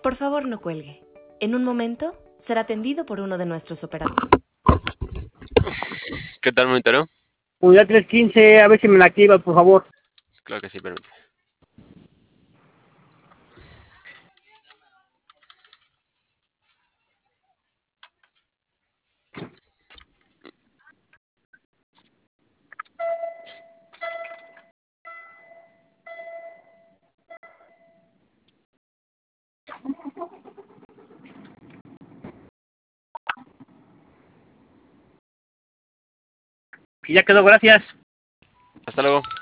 Por favor, no cuelgue. En un momento será atendido por uno de nuestros operadores. ¿Qué tal, monitoreo? Unidad 315, a ver si me la activa, por favor. Claro que sí, permíteme. Y ya quedó, gracias. Hasta luego.